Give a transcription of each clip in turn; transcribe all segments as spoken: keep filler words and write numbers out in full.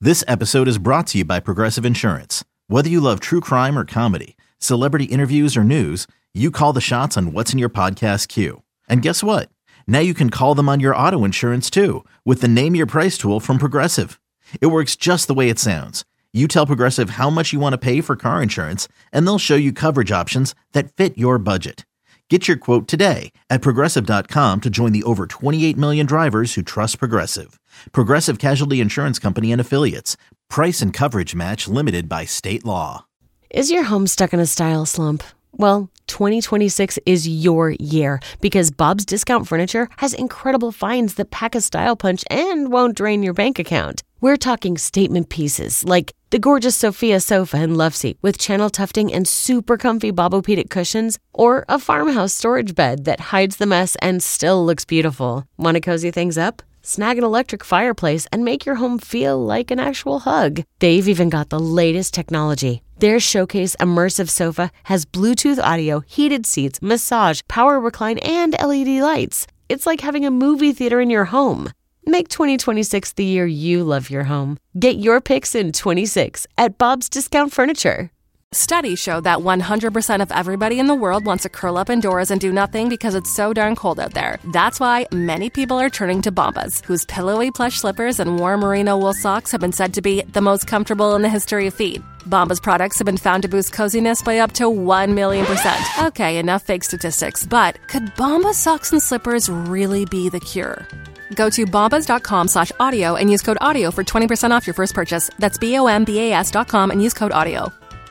This episode is brought to you by Progressive Insurance. Whether you love true crime or comedy, celebrity interviews or news, you call the shots on what's in your podcast queue. And guess what? Now you can call them on your auto insurance too with the Name Your Price tool from Progressive. It works just the way it sounds. You tell Progressive how much you want to pay for car insurance, and they'll show you coverage options that fit your budget. Get your quote today at Progressive dot com to join the over twenty-eight million drivers who trust Progressive. Progressive Casualty Insurance Company and Affiliates. Price and coverage match limited by state law. Is your home stuck in a style slump? Well, twenty twenty-six is your year because Bob's Discount Furniture has incredible finds that pack a style punch and won't drain your bank account. We're talking statement pieces like the gorgeous Sophia sofa and love seat with channel tufting and super comfy Bobopedic cushions, or a farmhouse storage bed that hides the mess and still looks beautiful. Want to cozy things up? Snag an electric fireplace and make your home feel like an actual hug. They've even got the latest technology. Their Showcase Immersive Sofa has Bluetooth audio, heated seats, massage, power recline, and L E D lights. It's like having a movie theater in your home. Make twenty twenty-six the year you love your home. Get your picks in twenty-six at Bob's Discount Furniture. Studies show that one hundred percent of everybody in the world wants to curl up indoors and do nothing because it's so darn cold out there. That's why many people are turning to Bombas, whose pillowy plush slippers and warm merino wool socks have been said to be the most comfortable in the history of feet. Bombas products have been found to boost coziness by up to one million percent. Okay, enough fake statistics, but could Bombas socks and slippers really be the cure? Go to bombas.com slash audio and use code audio for twenty percent off your first purchase. That's B O M B A S dot com and use code audio.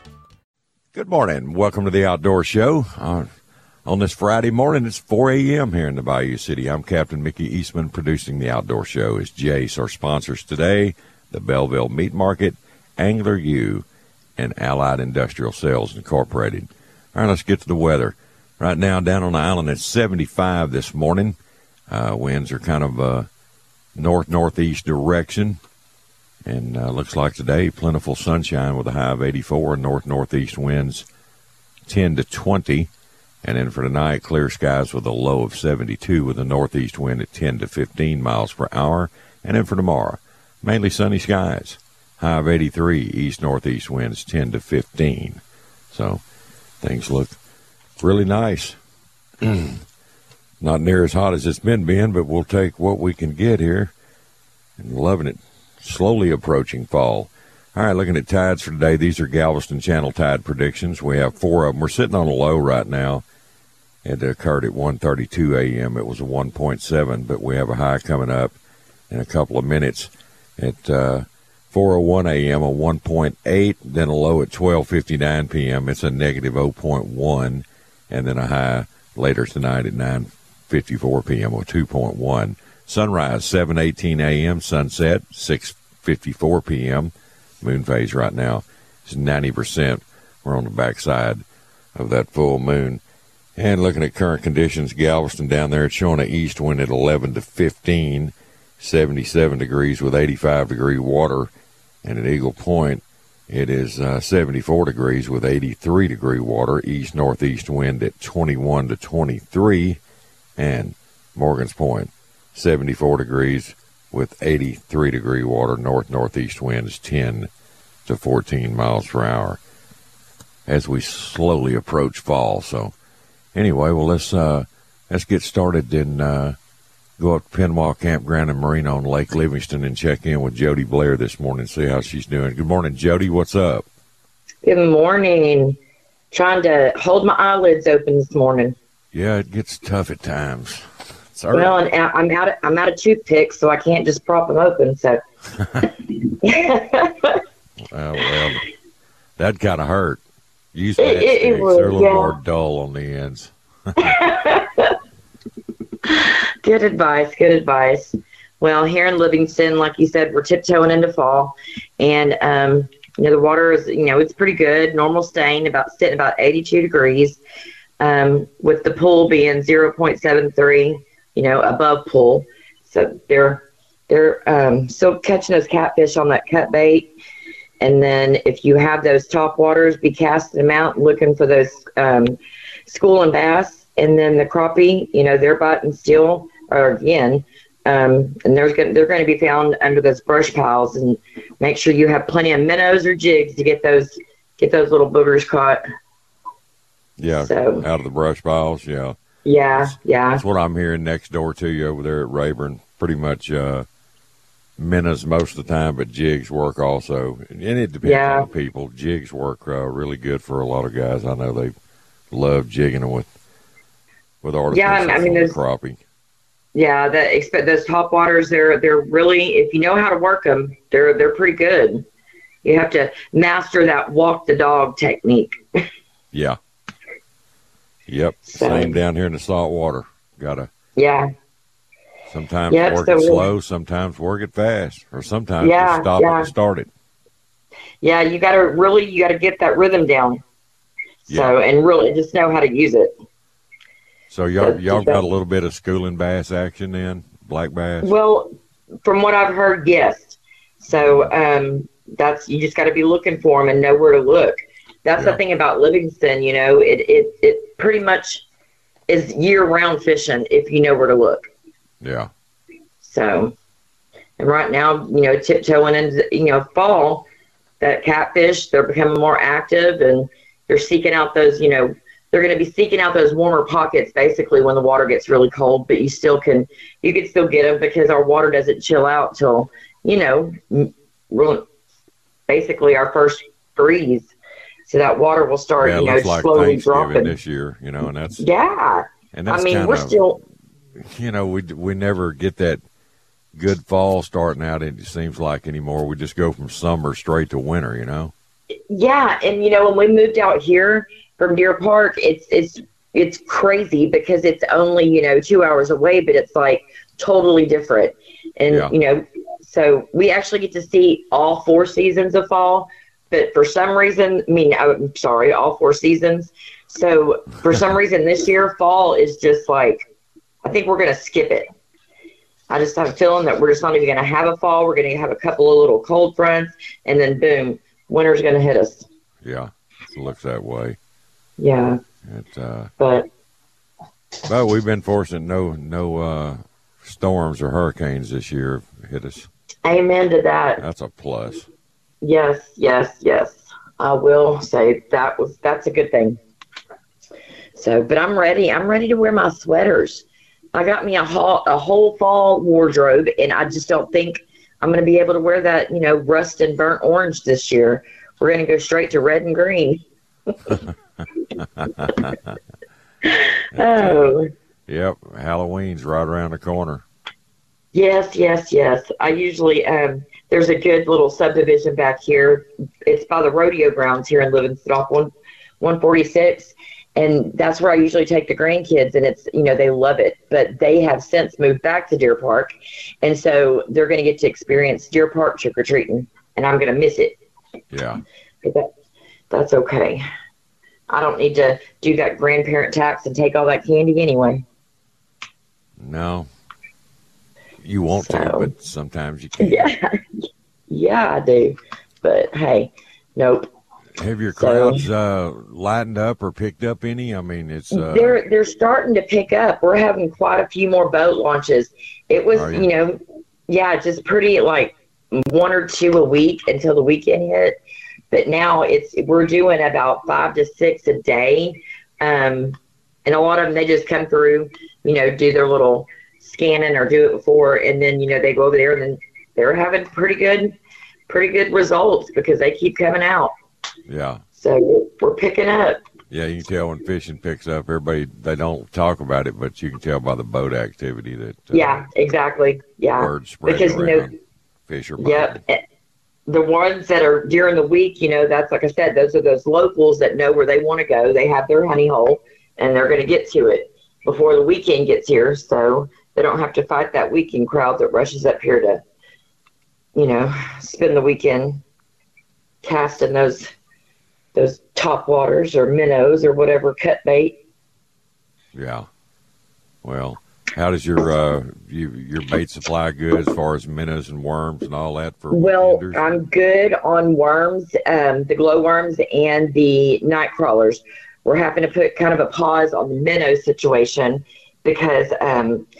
Good morning. Welcome to the Outdoor Show. Uh, on this Friday morning, it's four a.m. here in the Bayou City. I'm Captain Mickey Eastman. Producing the Outdoor Show is Jace. Our sponsors today, the Belleville Meat Market, Angler U, and Allied Industrial Sales Incorporated. All right, let's get to the weather. Right now, down on the island, it's seventy-five this morning. Uh, winds are kind of uh, north-northeast direction. And uh, looks like today, plentiful sunshine with a high of eighty-four, north-northeast winds ten to twenty. And then for tonight, clear skies with a low of seventy-two with a northeast wind at ten to fifteen miles per hour. And then for tomorrow, mainly sunny skies, high of eighty-three, east-northeast winds ten to fifteen. So things look really nice. Not near as hot as it's been, Ben, but we'll take what we can get here. And loving it. Slowly approaching fall. All right, looking at tides for today. These are Galveston Channel tide predictions. We have four of them. We're sitting on a low right now. It occurred at one thirty-two a.m. It was a one point seven, but we have a high coming up in a couple of minutes at uh, four oh one a.m., a one point eight, then a low at twelve fifty-nine p.m. It's a negative zero point one, and then a high later tonight at nine fifty-four p.m., a two point one. Sunrise, seven eighteen a.m., sunset, six fifty-four p.m. Moon phase right now is ninety percent. We're on the backside of that full moon. And looking at current conditions, Galveston down there, it's showing an east wind at eleven to fifteen, seventy-seven degrees with eighty-five degree water. And at Eagle Point, it is uh, seventy-four degrees with eighty-three degree water, east-northeast wind at twenty-one to twenty-three. And Morgan's Point, seventy-four degrees with eighty-three degree water, north-northeast winds ten to fourteen miles per hour as we slowly approach fall. So anyway, well, let's uh, let's get started and uh, go up to Penwall Campground and Marina on Lake Livingston and check in with Jody Blair this morning, see how she's doing. Good morning, Jody. What's up? Good morning. Trying to hold my eyelids open this morning. Yeah, it gets tough at times. Well, and I'm out of I'm out of toothpicks, so I can't just prop them open. So, well, well, that kind of hurt. Use it, it, it was, They're a little yeah. more dull on the ends. Good advice. Good advice. Well, here in Livingston, like you said, we're tiptoeing into fall, and um, you know the water is you know it's pretty good. Normal stain, about sitting about eighty-two degrees, um, with the pool being zero point seven three. You know, above pool. So they're they're um, still catching those catfish on that cut bait. And then if you have those top waters, be casting them out and looking for those um, school and bass. And then the crappie, you know, they're biting still, or again, Um, and there's gonna, they're going to be found under those brush piles, and make sure you have plenty of minnows or jigs to get those get those little boogers caught. Yeah, so, out of the brush piles. Yeah, yeah, that's, yeah. That's what I'm hearing next door to you over there at Rayburn. Pretty much uh, minnows most of the time, but jigs work also, and it depends yeah. on people. Jigs work uh, really good for a lot of guys. I know they love jigging them with with artificial yeah, I mean, crappie. Yeah, the those top waters, they're they're really, if you know how to work them, they're they're pretty good. You have to master that walk the dog technique. Yeah. Yep. So, same down here in the salt water. Gotta. Yeah. Sometimes yep, work so it slow, sometimes work it fast, or sometimes yeah, just stop yeah. it and start it. Yeah, you gotta really, you gotta get that rhythm down. So, yeah. and really just know how to use it. So y'all, y'all got a little bit of schooling bass action then, black bass? Well, from what I've heard, yes. So um, that's, you just got to be looking for them and know where to look. That's yeah. the thing about Livingston, you know, it, it, it pretty much is year-round fishing if you know where to look. Yeah. So, and right now, you know, tiptoeing into, you know, fall, that catfish, they're becoming more active, and they're seeking out those, you know, they're going to be seeking out those warmer pockets basically when the water gets really cold, but you still can, you can still get them because our water doesn't chill out till, you know, really, basically our first freeze. So that water will start, yeah, it you know, looks like slowly Thanksgiving dropping this year, you know, and that's, yeah. And that's I mean, kinda, we're still, you know, we, we never get that good fall starting out, it seems like, anymore. We just go from summer straight to winter, you know? Yeah. And, you know, when we moved out here from Deer Park, it's, it's, it's crazy because it's only, you know, two hours away, but it's like totally different. And, yeah. you know, so we actually get to see all four seasons of fall, but for some reason, I mean, I'm sorry, all four seasons. So for some reason this year, fall is just like, I think we're going to skip it. I just have a feeling that we're just not even going to have a fall. We're going to have a couple of little cold fronts, and then boom, winter's going to hit us. Yeah, it looks that way. Yeah. It, uh, but but we've been fortunate no no uh, storms or hurricanes this year have hit us. Amen to that. That's a plus. Yes, yes, yes. I will say that was that's a good thing. So, but I'm ready. I'm ready to wear my sweaters. I got me a whole, a whole fall wardrobe, and I just don't think I'm going to be able to wear that, you know, rust and burnt orange this year. We're going to go straight to red and green. Oh. Yep, Halloween's right around the corner. Yes, yes, yes. I usually, um, there's a good little subdivision back here. It's by the rodeo grounds here in Livingston off one forty-six. And that's where I usually take the grandkids, and it's, you know, they love it. But they have since moved back to Deer Park. And so they're going to get to experience Deer Park trick-or-treating, and I'm going to miss it. Yeah. But that, that's okay. I don't need to do that grandparent tax and take all that candy anyway. No. You want so, to, but sometimes you can't. Yeah. Yeah, I do. But, hey, nope. Have your crowds so, uh, lightened up or picked up any? I mean, it's uh, they're they're starting to pick up. We're having quite a few more boat launches. It was, you? you know, yeah, just pretty like one or two a week until the weekend hit. But now it's we're doing about five to six a day, um, and a lot of them they just come through, you know, do their little scanning or do it before, and then you know they go over there and then they're having pretty good, pretty good results because they keep coming out. Yeah. So we're picking up. Yeah, you can tell when fishing picks up. Everybody, they don't talk about it, but you can tell by the boat activity that. Uh, yeah, exactly. Yeah. Word spreading because, around. You know, fish are yep. Biting. The ones that are during the week, you know, that's like I said, those are those locals that know where they want to go. They have their honey hole, and they're going to get to it before the weekend gets here, so they don't have to fight that weekend crowd that rushes up here to, you know, spend the weekend casting those those top waters or minnows or whatever cut bait. Yeah. Well, how does your uh, you, your bait supply good as far as minnows and worms and all that for Well, weekenders? I'm good on worms, um, the glowworms and the night crawlers. We're having to put kind of a pause on the minnow situation because um,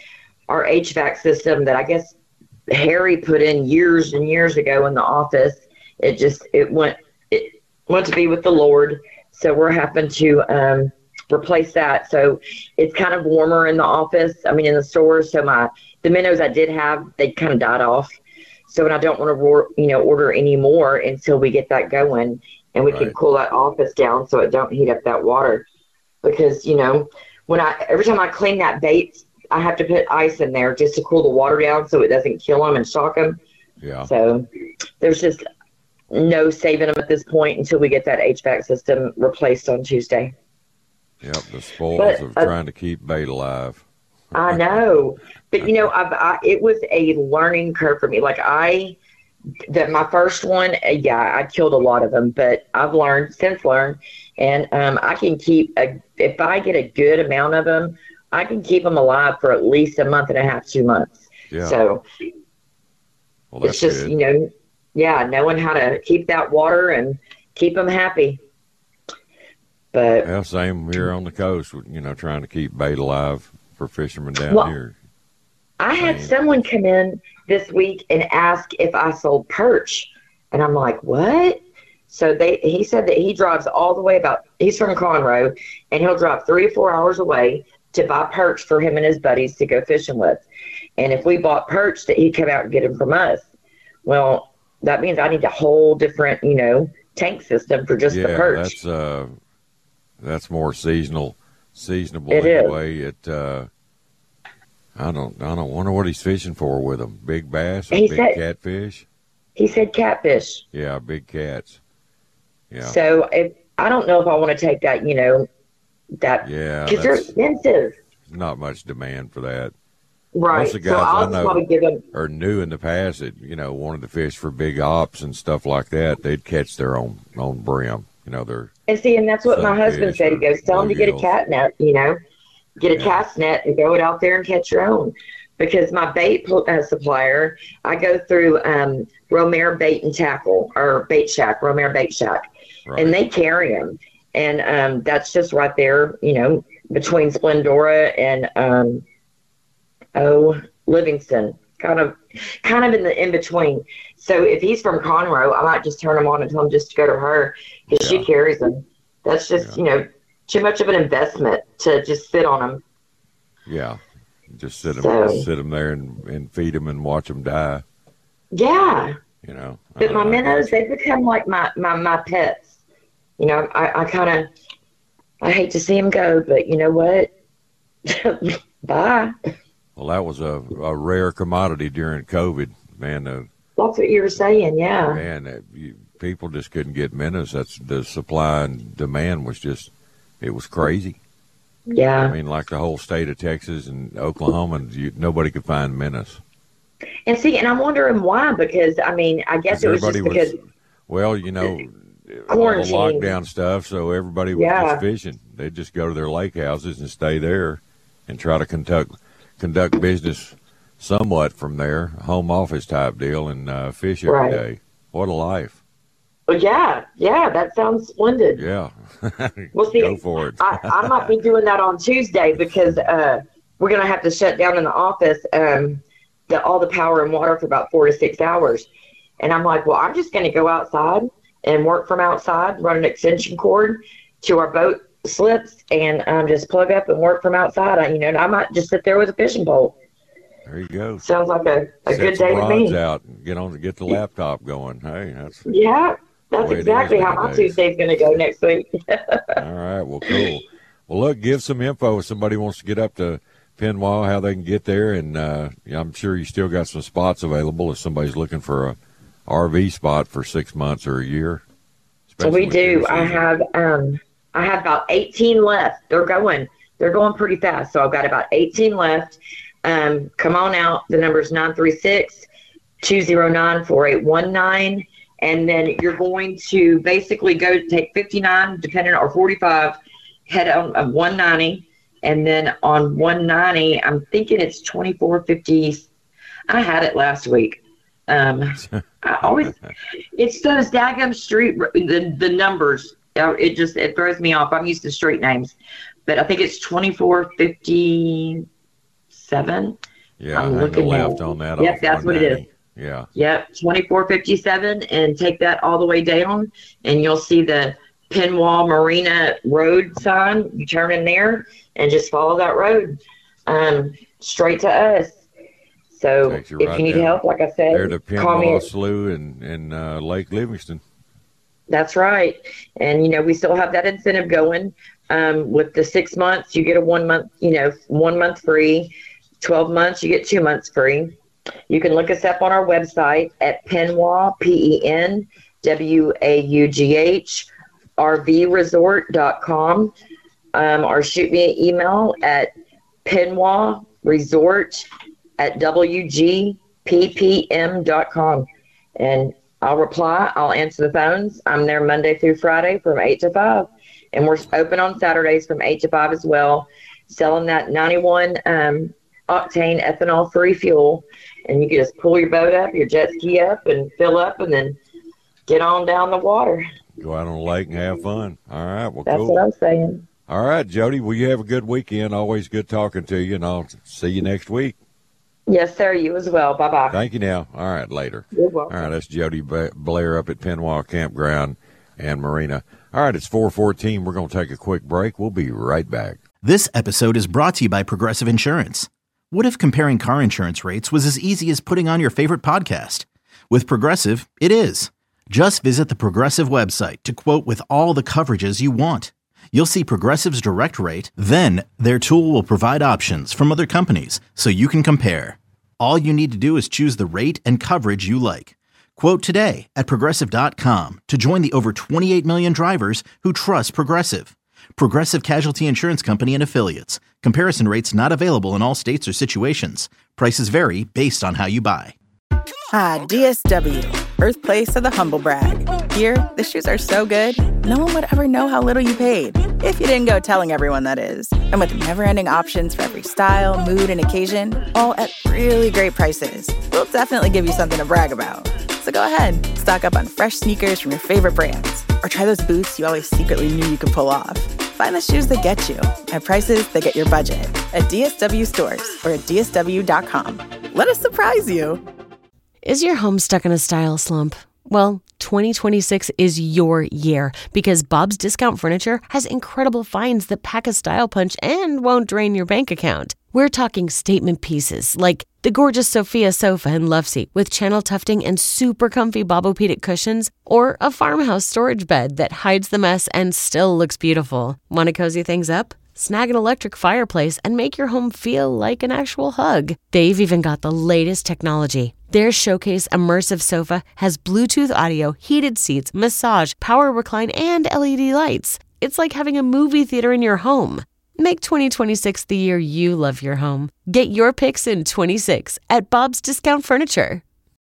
our H V A C system that I guess Harry put in years and years ago in the office, it just, it went, it went to be with the Lord. So we're having to um, replace that. So it's kind of warmer in the office. I mean, in the stores. So my, the minnows I did have, they kind of died off. So, and I don't want to, you know, order any more until we get that going and we Right. can cool that office down so it don't heat up that water. Because, you know, when I, every time I clean that bait, I have to put ice in there just to cool the water down so it doesn't kill them and shock them. Yeah. So there's just no saving them at this point until we get that H V A C system replaced on Tuesday. Yep. The spoils But, of uh, trying to keep bait alive. I know, but you know, I've, I, it was a learning curve for me. Like I, that my first one, uh, yeah, I killed a lot of them, but I've learned since learned, and um, I can keep a, if I get a good amount of them, I can keep them alive for at least a month and a half, two months. Yeah. So Well, that's it's just, good. you know, yeah, knowing how to keep that water and keep them happy. But Yeah, same here on the coast, you know, trying to keep bait alive for fishermen down Well, here. I had Same. someone come in this week and ask if I sold perch. And I'm like, what? So they, he said that he drives all the way about, he's from Conroe, and he'll drive three or four hours away to buy perch for him and his buddies to go fishing with. And if we bought perch, that he'd come out and get them from us. Well, that means I need a whole different, you know, tank system for just yeah, the perch. that's uh, that's more seasonal, seasonable It is. anyway. It uh, I don't, I don't wonder what he's fishing for with them. Big bass or He big said- catfish? He said catfish. Yeah, big cats. Yeah, So if, I don't know if I want to take that, you know, that, yeah. because they're That's expensive. not much demand for that. Right. Most of the So guys I I'll just know- probably give them. Or knew in the past that you know wanted to fish for big ops and stuff like that. They'd catch their own own brim. You know, their And see, and that's what my Sunfish husband said. He or goes, tell them to get a bluegills. cat net, you know, get a Yeah. cast net and go it out there and catch your own. Because my bait pl- uh, supplier, I go through um, Romare Bait and Tackle, or Bait Shack, Romare Bait Shack, right. and they carry them. And um, that's just right there, you know, between Splendora and um, oh Livingston, kind of, kind of in the in between. So if he's from Conroe, I might just turn him on and tell him just to go to her because Yeah. she carries them. That's just Yeah. you know too much of an investment to just sit on them. Yeah, just sit them, So- sit them there and, and feed them and watch them die. Yeah, You know, but my Uh, minnows, they become like my my my pets. You know, I I kind of I hate to see them go, but you know what? Bye. Well, that was a, a rare commodity during COVID, man. Uh, That's what you were saying, yeah. man, uh, you, people just couldn't get minnows. That's the supply and demand was just, it was crazy. Yeah. I mean, like the whole state of Texas and Oklahoma, you, nobody could find minnows. And see, and I'm wondering why, because I mean, I guess it was just everybody was, because well, you know, all the Quarantine. lockdown stuff, so everybody was Yeah. just fishing. They'd just go to their lake houses and stay there and try to conduct conduct business somewhat from there, home office type deal, and uh, fish every day. Right. What a life. well, yeah, yeah, that sounds splendid. Yeah. Well, see, Go for it. I, I might be doing that on Tuesday because uh, we're going to have to shut down in the office um, the, all the power and water for about four to six hours. And I'm like, well, I'm just going to go outside and work from outside, run an extension cord to our boat slips, and um, just plug up and work from outside. I, you know, and I might just sit there with a fishing pole. There you go. Sounds like a, a Set good some day to rods me. out and get on get the laptop going. Hey, that's Yeah, that's way it is exactly how my nowadays. Tuesday's going to go next week. all right. Well, cool. Well, look, give some info if somebody wants to get up to Penwa, how they can get there, and uh, yeah, I'm sure you still got some spots available if somebody's looking for a R V spot for six months or a year. So especially we with do. deer I season. have um I have about eighteen left. They're going they're going pretty fast. So I've got about eighteen left. Um come on out. The number is nine three six, two zero nine, four eight one nine. And then you're going to basically go take fifty-nine, depending or forty-five, head on uh, one ninety. And then on one ninety, I'm thinking it's twenty-four fifty. I had it last week. Um, I always, it's those daggum street, the, the numbers. uh, It just, it throws me off. I'm used to street names, but I think it's twenty-four fifty-seven. Yeah, I'm hang looking the at left on that. Yep, off that's what it is. Yeah. Yep, twenty-four fifty-seven, and take that all the way down, and you'll see the Penwall Marina Road sign. You turn in there and just follow that road um, straight to us. So Takes you if right you need down help, like I said, there to call me. Penwall Slough and, and uh, Lake Livingston. That's right. And, you know, we still have that incentive going. Um, with the six months, you get a one month, you know, one month free. twelve months, you get two months free. You can look us up on our website at Penwaugh, P E N W A U G H, R V resort dot com, um, or shoot me an email at Penwaugh Resort at W G P P M dot com. And I'll reply. I'll answer the phones. I'm there Monday through Friday from eight to five. And we're open on Saturdays from eight to five as well, selling that ninety-one um, octane ethanol-free fuel. And you can just pull your boat up, your jet ski up, and fill up, and then get on down the water. Go out on the lake and have fun. All right, well, That's cool. what I'm saying. All right, Jody, well, you have a good weekend. Always good talking to you, and I'll see you next week. Yes, sir. You as well. Bye-bye. Thank you now. All right, later. You're welcome. All right, that's Jody Blair up at Penwall Campground and Marina. All right, it's four fourteen. We're going to take a quick break. We'll be right back. This episode is brought to you by Progressive Insurance. What if comparing car insurance rates was as easy as putting on your favorite podcast? With Progressive, it is. Just visit the Progressive website to quote with all the coverages you want. You'll see Progressive's direct rate, then their tool will provide options from other companies so you can compare. All you need to do is choose the rate and coverage you like. Quote today at Progressive dot com to join the over twenty-eight million drivers who trust Progressive. Progressive Casualty Insurance Company and Affiliates. Comparison rates not available in all states or situations. Prices vary based on how you buy. Ah, D S W, birthplace of the humble brag. Here, the shoes are so good, no one would ever know how little you paid. If you didn't go telling everyone, that is. And with never-ending options for every style, mood, and occasion, all at really great prices, we'll definitely give you something to brag about. So go ahead, stock up on fresh sneakers from your favorite brands, or try those boots you always secretly knew you could pull off. Find the shoes that get you at prices that get your budget at D S W stores or at D S W dot com. Let us surprise you. Is your home stuck in a style slump? Well, twenty twenty-six is your year because Bob's Discount Furniture has incredible finds that pack a style punch and won't drain your bank account. We're talking statement pieces like the gorgeous Sophia sofa and love seat with channel tufting and super comfy Bobopedic cushions, or a farmhouse storage bed that hides the mess and still looks beautiful. Want to cozy things up? Snag an electric fireplace and make your home feel like an actual hug. They've even got the latest technology. Their Showcase Immersive Sofa has Bluetooth audio, heated seats, massage, power recline, and L E D lights. It's like having a movie theater in your home. Make twenty twenty-six the year you love your home. Get your picks in twenty-six at Bob's Discount Furniture.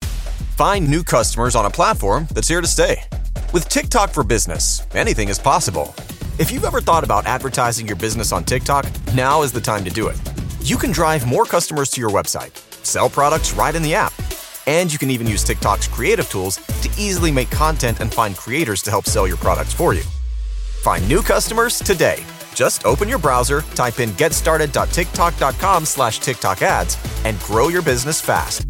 Find new customers on a platform that's here to stay. With TikTok for Business, anything is possible. If you've ever thought about advertising your business on TikTok, now is the time to do it. You can drive more customers to your website, sell products right in the app, and you can even use TikTok's creative tools to easily make content and find creators to help sell your products for you. Find new customers today. Just open your browser, type in getstarted.tiktok.com slash TikTok ads, and grow your business fast.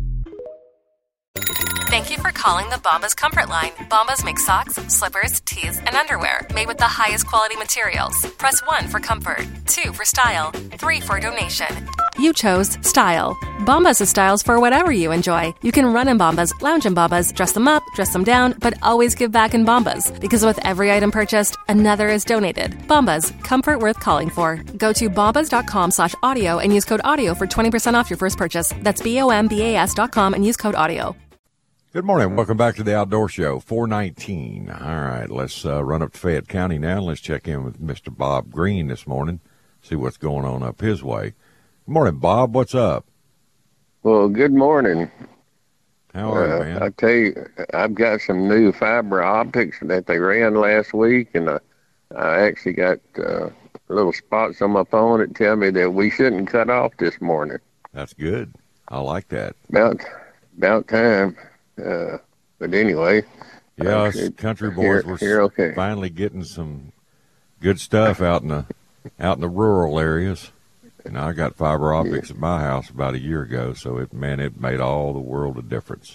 Thank you for calling the Bombas Comfort Line. Bombas make socks, slippers, tees, and underwear made with the highest quality materials. Press one for comfort, two for style, three for donation. You chose style. Bombas has styles for whatever you enjoy. You can run in Bombas, lounge in Bombas, dress them up, dress them down, but always give back in Bombas. Because with every item purchased, another is donated. Bombas, comfort worth calling for. Go to bombas.com slash audio and use code audio for twenty percent off your first purchase. That's B-O-M-B-A-S dot com and use code audio. Good morning. Welcome back to the Outdoor Show, four nineteen. All right, let's uh, run up to Fayette County now, and let's check in with Mister Bob Green this morning, see what's going on up his way. Good morning, Bob. What's up? Well, good morning. How are uh, you, man? I tell you, I've got some new fiber optics that they ran last week, and uh, I actually got uh, little spots on my phone that tell me that we shouldn't cut off this morning. That's good. I like that. About, about time. Uh, but anyway. Yeah, uh, us country boys here, were here, okay. finally getting some good stuff out in the out in the rural areas. And I got fiber optics yeah. at my house about a year ago, so it man, it made all the world of difference.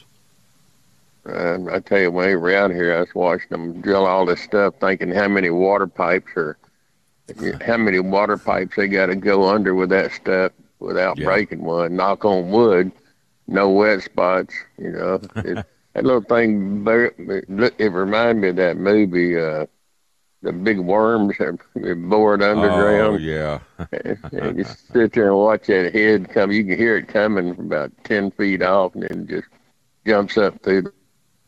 Uh, I tell you, when they were out here, I was watching them drill all this stuff, thinking how many water pipes or how many water pipes they got to go under with that stuff without yeah. breaking one. Knock on wood, no wet spots. You know, it, that little thing. It reminded me of that movie, uh, the big worms that bored underground. Oh yeah. and, and you sit there and watch that head come. You can hear it coming from about ten feet off, and then just jumps up through the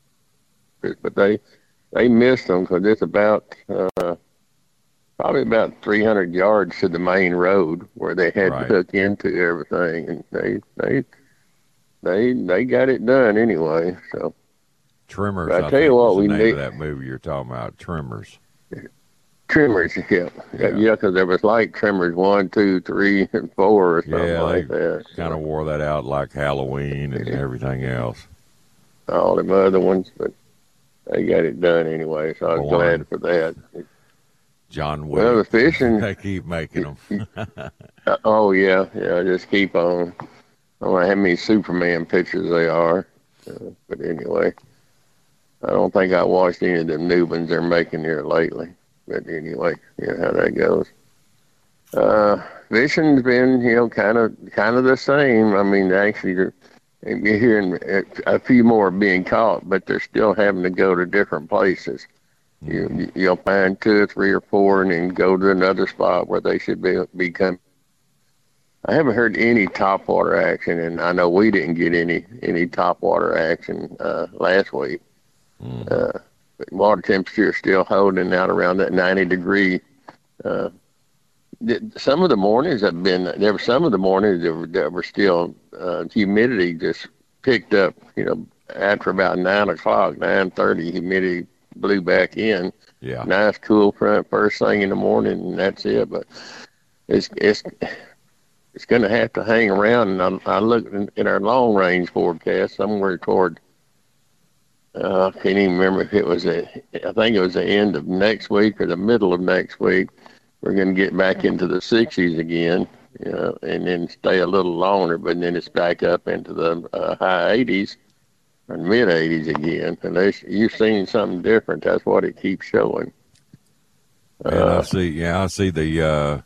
but they they missed them because it's about uh, probably about three hundred yards to the main road where they had right. to hook into everything, and they they they they got it done anyway. So Tremors. But I, I tell you what, we the name need of that movie you're talking about. Tremors. Tremors, yeah, yeah, yeah, because there was like Tremors one, two, three, and four, or something yeah, like that. Kind of so. wore that out like Halloween and everything else. All them other ones, but. They got it done anyway, so I was Born. glad for that. John Wick. Well, the fishing. They keep making them. oh, yeah, yeah, just keep on. I don't know how many Superman pictures they are. Uh, but anyway, I don't think I watched any of the new ones they're making here lately. But anyway, you know how that goes. Uh, fishing's been, you know, kind of kind of the same. I mean, actually, you're hearing a few more being caught, but they're still having to go to different places. Mm-hmm. You, you'll find two or three or four and then go to another spot where they should be, be coming. I haven't heard any topwater action, and I know we didn't get any, any topwater action uh, last week. Mm-hmm. Uh, but water temperature is still holding out around that ninety degree. Uh, Some of the mornings have been, there were some of the mornings that were, that were still, uh, humidity just picked up, you know, after about nine o'clock, nine thirty, humidity blew back in. Yeah. Nice cool front first thing in the morning, and that's it. But it's, it's, it's going to have to hang around. And I, I looked in, in our long range forecast somewhere toward, uh, I can't even remember if it was, a, I think it was the end of next week or the middle of next week. We're going to get back into the sixties again, you know, and then stay a little longer, but then it's back up into the uh, high eighties or mid eighties again. Unless you've seen something different, that's what it keeps showing. And uh, I see, yeah, I see the, uh,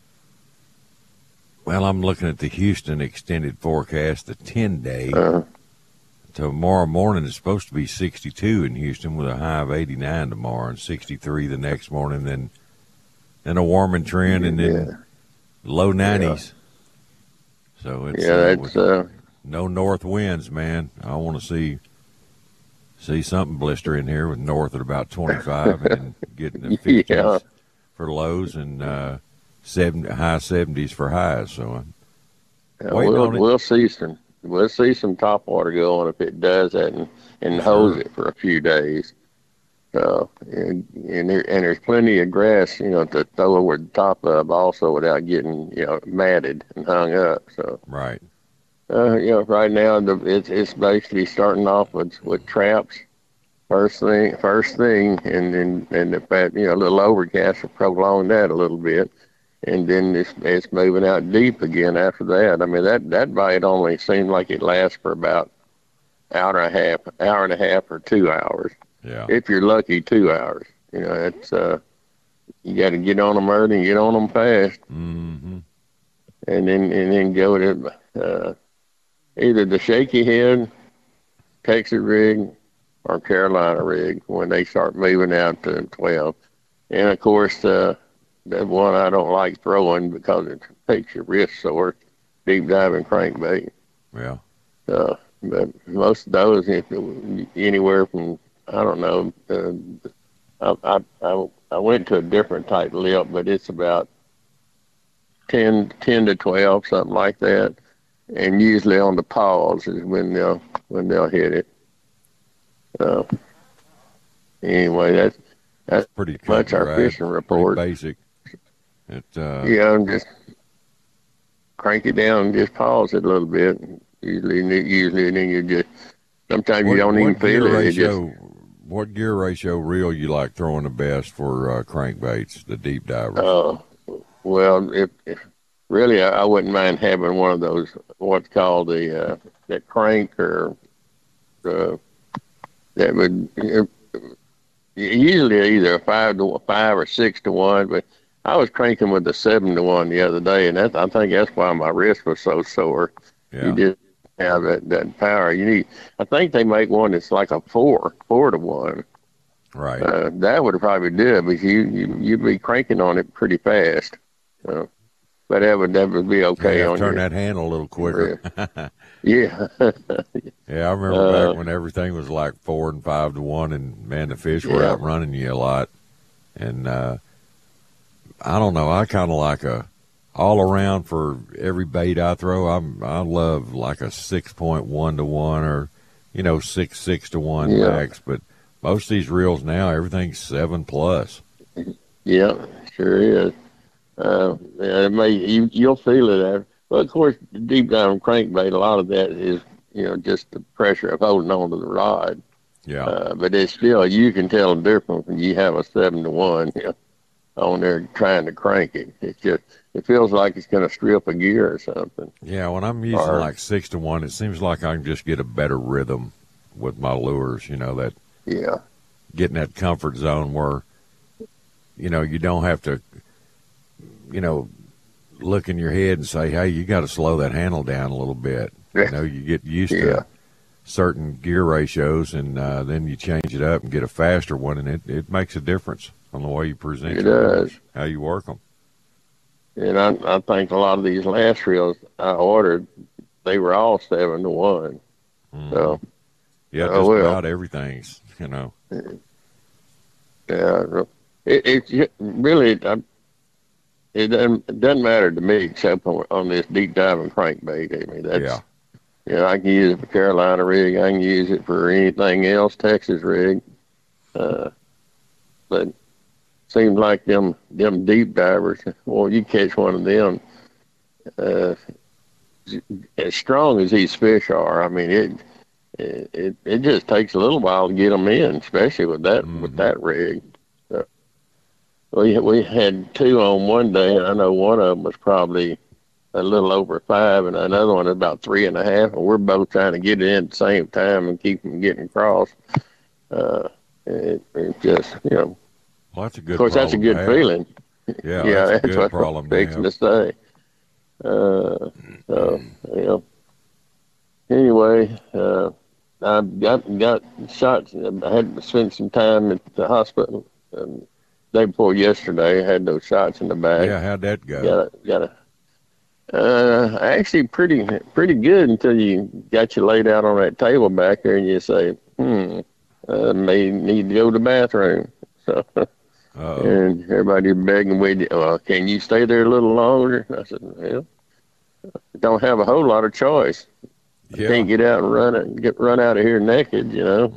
well, I'm looking at the Houston extended forecast, the ten day. Uh, Tomorrow morning is supposed to be sixty-two in Houston with a high of eighty-nine tomorrow and sixty-three the next morning, then and a warming trend, and then yeah. low nineties. Yeah. So it's yeah, uh, that's uh, no north winds, man. I want to see see something blister in here with north at about twenty-five, and getting the fifties yeah. for lows and uh, seven high seventies for highs. So yeah, we'll, we'll see some we'll see some top water going if it does that and and sure. holds it for a few days. Uh, and and, there, and there's plenty of grass, you know, to throw over the top of also without getting, you know, matted and hung up. So right, uh, you know, right now the, it's it's basically starting off with with traps, first thing, first thing, and then and the fact, you know, a little overcast will prolong that a little bit, and then it's it's moving out deep again after that. I mean that that bite only seemed like it lasts for about hour and a half, hour and a half or two hours. Yeah. If you're lucky, two hours. You know, it's uh, you got to get on them early and get on them fast, mm-hmm. and then and then go to uh, either the shaky head, Texas rig, or Carolina rig when they start moving out to twelve. And of course, uh, that one I don't like throwing because it makes your wrist sore. Deep diving crankbait. Yeah. Uh, but most of those, if anywhere from I don't know. Uh, I, I I went to a different type lip, but it's about ten, ten to twelve, something like that. And usually on the paws is when they'll when they'll hit it. So anyway, that's that's pretty much our right. fishing report. Pretty basic. It, uh... Yeah, just crank it down and just pause it a little bit. Usually, usually, and then you just sometimes what, you don't even feel it. Ratio, it just, what gear ratio reel you like throwing the best for uh, crankbaits, the deep divers? Uh, well, if, if really, I, I wouldn't mind having one of those, what's called the, uh, that crank or, uh, that would, uh, usually either a five to five or six to one, but I was cranking with the seven to one the other day, and that, I think that's why my wrist was so sore. Yeah. You didn't have that, that power. You need. I think they make one that's like a four, four to one. Right. Uh, that would probably do it, because you, you you'd be cranking on it pretty fast. So, but that would that would be okay. Yeah, on turn your, that handle a little quicker. Yeah. Yeah, I remember Uh, back when everything was like four and five to one, and man, the fish were Yeah. outrunning you a lot. And uh, I don't know, I kind of like a all around for every bait I throw. I'm I love like a six point one to one, or you know six six to one Yeah. max. But most of these reels now, everything's seven plus. Yeah, sure is. Uh, yeah, it may you, you'll feel it after. Well, of course, the deep dive crankbait, a lot of that is, you know, just the pressure of holding on to the rod. Yeah. Uh, but it's still, you can tell the difference when you have a seven to one, you know, on there trying to crank it. It's just, it feels like it's going to strip a gear or something. Yeah, when I'm using Or- like six to one, it seems like I can just get a better rhythm with my lures. You know, that Yeah. getting that comfort zone where, you know, you don't have to, you know, look in your head and say, hey, you got to slow that handle down a little bit. You know, you get used Yeah. to certain gear ratios, and uh, then you change it up and get a faster one, and it, it makes a difference on the way you present It your lures, does. how you work them. And I, I think a lot of these last reels I ordered, they were all seven to one. So, Yeah, Oh, just well. about everything's, you know. yeah, it, it really, I, it doesn't, it doesn't matter to me except on, on this deep diving crankbait. I mean, that's, Yeah. you know, I can use it for Carolina rig. I can use it for anything else, Texas rig. Uh, but seems like them them deep divers, well, you catch one of them, uh, as strong as these fish are, I mean, it, it it it just takes a little while to get them in, especially with that Mm-hmm. with that rig. So we we had two on one day, and I know one of them was probably a little over five, and another one about three and a half, and we're both trying to get it in at the same time and keep them getting across. Uh, it, it just, you know, Well, that's a good of course, that's a problem good to have. feeling. Yeah, yeah, that's a that's good what problem I'm to fixing have. to say. Uh, so, you know, anyway, uh, I got got shots. I had to spend some time at the hospital. Um, day before yesterday, I had those shots in the back. Yeah, how'd that go? Got a, got a, uh, actually pretty pretty good until you got you laid out on that table back there, and you say, hmm, uh, may need to go to the bathroom. So. Uh-oh. And everybody begging with you, well, can you stay there a little longer? I said, well, don't have a whole lot of choice. Yeah. Can't get out and run it, get run out of here naked, you know.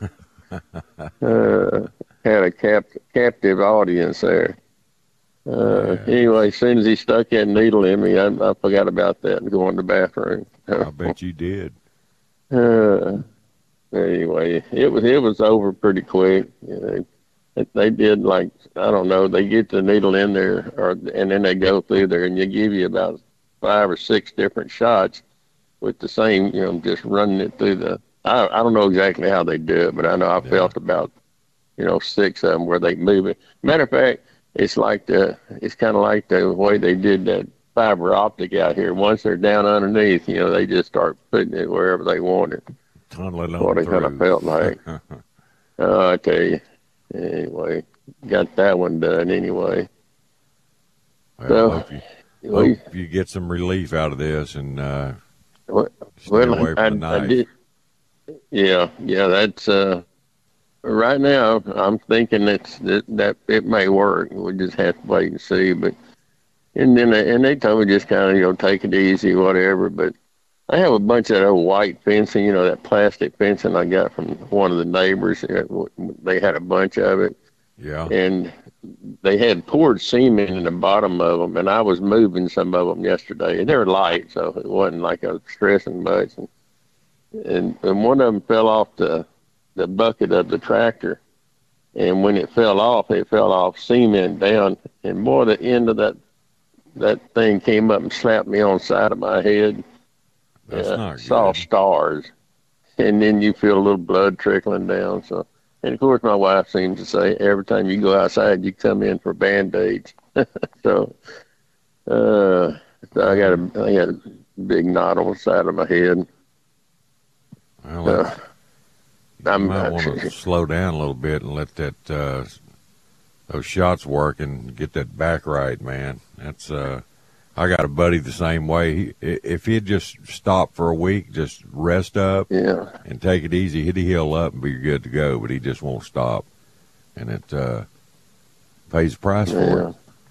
uh, had a cap, captive audience there. Uh, Yeah. Anyway, as soon as he stuck that needle in me, I, I forgot about that and going to the bathroom. I bet you did. Uh, anyway, it was it was over pretty quick. You know, they, they did like I don't know. They get the needle in there, or and then they go through there, and they give you about five or six different shots with the same. You know, just running it through the. I I don't know exactly how they do it, but I know I Yeah. felt about you know six of them where they move it. Matter of fact, it's like the it's kind of like the way they did that fiber optic out here. Once they're down underneath, you know, they just start putting it wherever they want it. Tunnel it That's what on it kind of through. felt like. Oh, I tell you. Anyway, got that one done anyway. Well, So, hope you, We, hope you get some relief out of this and uh, well, stay well, away from I, the I knife. did. Yeah, yeah, that's uh. Right now, I'm thinking that's, that that it may work. We just have to wait and see. But and then they, and they told me just kind of you know take it easy, whatever. But I have a bunch of that old white fencing, you know, that plastic fencing I got from one of the neighbors. They had a bunch of it, Yeah. and they had poured cement in the bottom of them. And I was moving some of them yesterday, and they were light, so it wasn't like I was stressing much. And and, and one of them fell off the the bucket of the tractor, and when it fell off, it fell off cement down, and boy, the end of that that thing came up and slapped me on the side of my head. That's yeah, not saw good. stars, and then you feel a little blood trickling down. So, and of course, my wife seems to say every time you go outside, you come in for Band-Aids. so, uh, so I got a I got a big knot on the side of my head. Well, Uh, you I'm might not- want to slow down a little bit and let that uh, those shots work and get that back right, man. That's uh, I got a buddy the same way. He, if he'd just stop for a week, just rest up, Yeah. and take it easy, he'd heal up and be good to go. But he just won't stop, and it uh, pays the price for Yeah. it.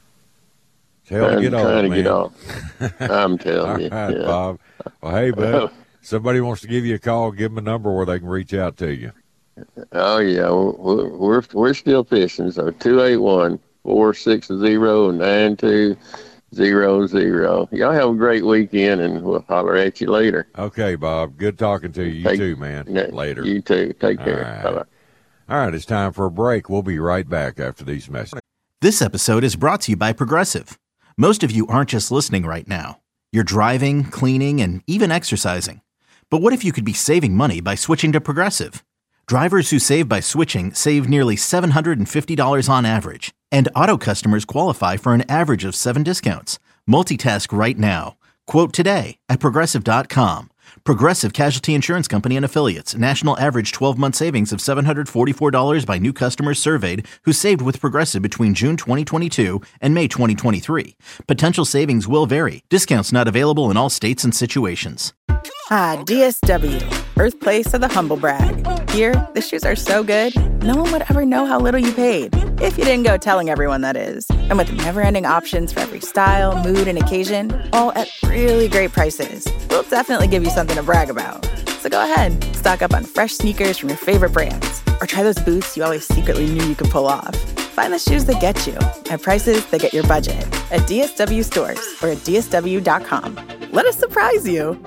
It's hell to I'm get trying old, to man. get off. I'm All telling you. right, yeah. Bob. Well, hey, bud. Somebody wants to give you a call, give them a number where they can reach out to you. Oh yeah, we're we're we're still fishing. So two eight one four six zero nine two zero zero. Y'all have a great weekend, and we'll holler at you later. Okay, Bob. Good talking to you. You Take- too, man. Yeah, Later. You too. Take All care. right. Bye bye. All right, it's time for a break. We'll be right back after these messages. This episode is brought to you by Progressive. Most of you aren't just listening right now. You're driving, cleaning, and even exercising. But what if you could be saving money by switching to Progressive? Drivers who save by switching save nearly seven hundred fifty dollars on average. And auto customers qualify for an average of seven discounts. Multitask right now. Quote today at Progressive dot com. Progressive Casualty Insurance Company and Affiliates. National average twelve-month savings of seven hundred forty-four dollars by new customers surveyed who saved with Progressive between June twenty twenty-two and May twenty twenty-three. Potential savings will vary. Discounts not available in all states and situations. Ah, D S W, birthplace of the humble brag. Here, the shoes are so good, no one would ever know how little you paid. If you didn't go telling everyone, that is. And with never-ending options for every style, mood, and occasion, all at really great prices, we'll definitely give you something to brag about. So go ahead, stock up on fresh sneakers from your favorite brands, or try those boots you always secretly knew you could pull off. Find the shoes that get you at prices that get your budget at D S W stores or at D S W dot com. Let us surprise you.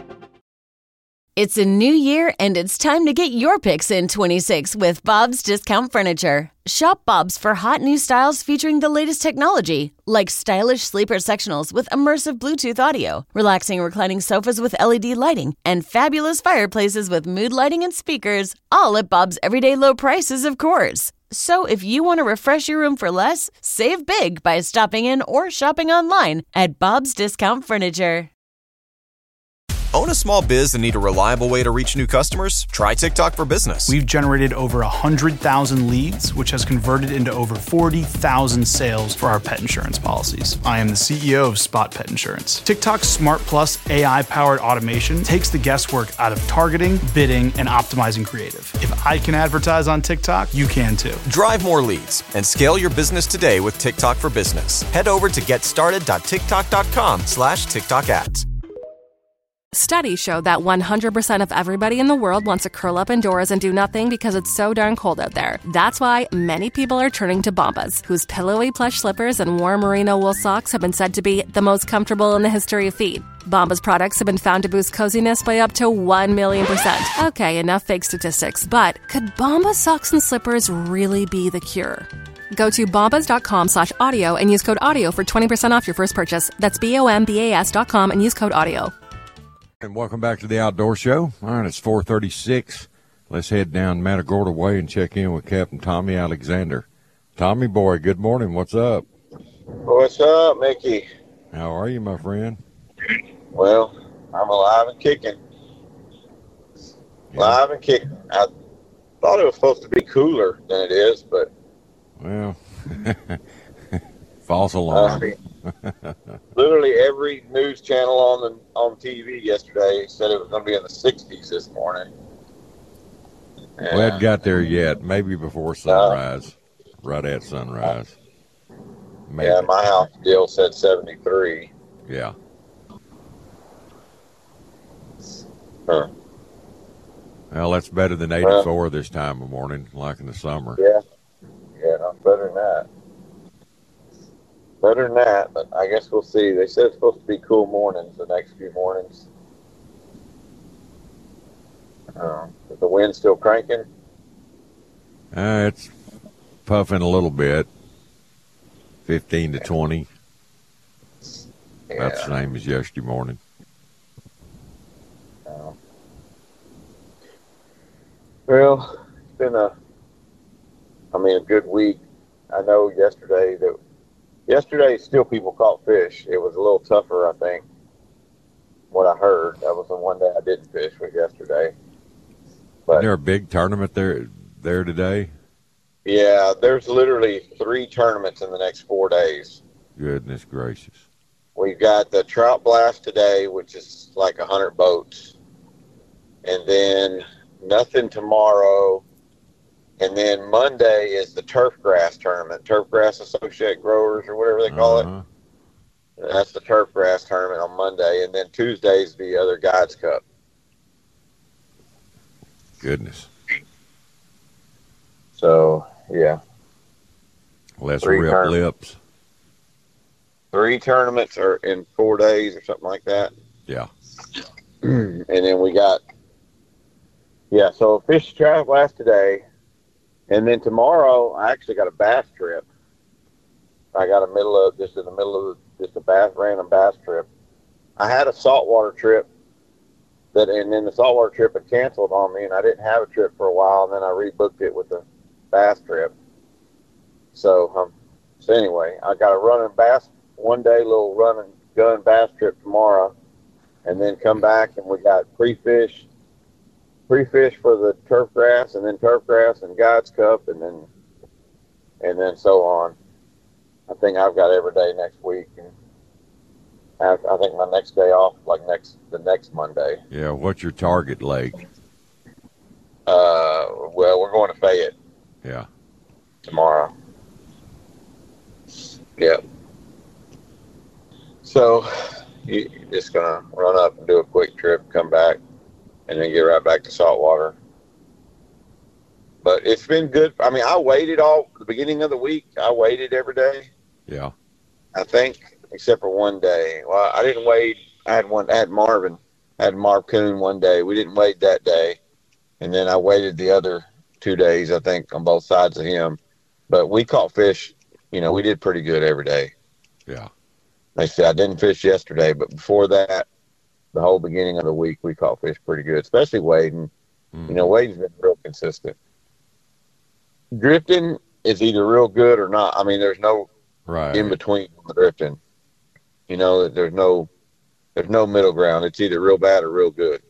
It's a new year, and it's time to get your picks in twenty-six with Bob's Discount Furniture. Shop Bob's for hot new styles featuring the latest technology, like stylish sleeper sectionals with immersive Bluetooth audio, relaxing reclining sofas with L E D lighting, and fabulous fireplaces with mood lighting and speakers, all at Bob's everyday low prices, of course. So if you want to refresh your room for less, save big by stopping in or shopping online at Bob's Discount Furniture. Own a small biz and need a reliable way to reach new customers? Try TikTok for Business. We've generated over one hundred thousand leads, which has converted into over forty thousand sales for our pet insurance policies. I am the C E O of Spot Pet Insurance. TikTok's Smart Plus A I-powered automation takes the guesswork out of targeting, bidding, and optimizing creative. If I can advertise on TikTok, you can too. Drive more leads and scale your business today with TikTok for Business. Head over to getstarted.tiktok.com slash TikTok ads. Studies show that one hundred percent of everybody in the world wants to curl up indoors and do nothing because it's so darn cold out there. That's why many people are turning to Bombas, whose pillowy plush slippers and warm merino wool socks have been said to be the most comfortable in the history of feet. Bombas products have been found to boost coziness by up to one million percent. Okay, enough fake statistics, but could Bombas socks and slippers really be the cure? Go to bombas.com slash audio and use code audio for twenty percent off your first purchase. That's B-O-M-B-A-S dot com and use code audio. And welcome back to the Outdoor Show. All right, it's four thirty-six. Let's head down Matagorda Way and check in with Captain Tommy Alexander. Tommy boy, good morning. What's up? What's up, Mickey? How are you, my friend? Well, I'm alive and kicking. Yeah. Alive and kicking. I thought it was supposed to be cooler than it is, but Well, false alarm. uh, literally every news channel on the on T V yesterday said it was going to be in the sixties this morning. We hadn't got there yet. Maybe before sunrise, right at sunrise. Maybe. Yeah, my house deal said seventy-three. Yeah. Huh. Well, that's better than eighty-four this time of morning, like in the summer. Yeah. Yeah, no, better than that. Better than that, but I guess we'll see. They said it's supposed to be cool mornings the next few mornings. Uh, is the wind still cranking? Uh, it's puffing a little bit, fifteen to twenty. Yeah. About the same as yesterday morning. Uh, well, it's been a, I mean, a good week. I know yesterday that, yesterday still people caught fish. It was a little tougher, I think, what I heard. That was the one day I didn't fish was yesterday. But Isn't there a big tournament there there today? Yeah, there's literally three tournaments in the next four days. Goodness gracious. We've got the Trout Blast today, which is like one hundred boats. And then nothing tomorrow. And then Monday is the Turf Grass tournament, Turf Grass Associate Growers or whatever they call uh-huh. it. And that's the Turf Grass tournament on Monday. And then Tuesday's the other Guides Cup. Goodness. So, yeah. Let's rip tourna- lips. Three tournaments are in four days or something like that. Yeah. And then we got, yeah, so Fish Trout Blast today. And then tomorrow, I actually got a bass trip. I got a middle of, just in the middle of just a bass, random bass trip. I had a saltwater trip. That, and then the saltwater trip had canceled on me, and I didn't have a trip for a while, and then I rebooked it with the bass trip. So, um, so anyway, I got a running bass one day, little run and gun bass trip tomorrow, and then come back, and we got pre-fish, pre-fish for the turf grass, and then turf grass and Guides Cup, and then and then so on. I think I've got every day next week, and I, I think my next day off, like next the next Monday. Yeah, what's your target lake? Uh, well, we're going to Fayette. Yeah. Tomorrow. Yep. So, you, you're just gonna run up and do a quick trip, come back, and then get right back to saltwater. But it's been good. I mean, I waited all the beginning of the week. I waited every day. Yeah. I think. Except for one day. Well, I didn't wade. I had one. I had Marvin. I had Marv Coon one day. We didn't wade that day, and then I waited the other two days. I think on both sides of him. But we caught fish. You know, we did pretty good every day. Yeah. Like I said, I didn't fish yesterday, but before that, the whole beginning of the week, we caught fish pretty good, especially wading. Mm. You know, wading's been real consistent. Drifting is either real good or not. I mean, there's no right in between the drifting. You know, there's no there's no middle ground. It's either real bad or real good.